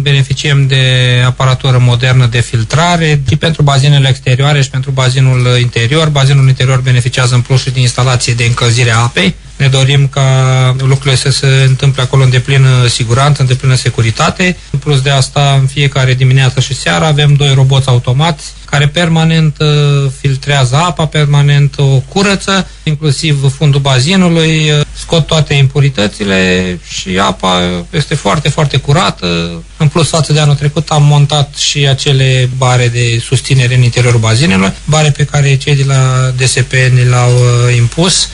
beneficiem de aparatură modernă de filtrare și pentru bazinele exterioare și pentru bazinul interior. Bazinul interior beneficiază în plus și de instalație de încălzire a apei. Ne dorim ca lucrurile să se întâmple acolo în deplină siguranță, în deplină securitate. În plus de asta, în fiecare dimineață și seara avem 2 roboți automați care permanent filtrează apa, permanent o curăță, inclusiv fundul bazinului, scot toate impuritățile și apa este foarte, foarte curată. În plus, față de anul trecut, am montat și acele bare de susținere în interiorul bazinelor, bare pe care cei de la DSP ne le-au impus.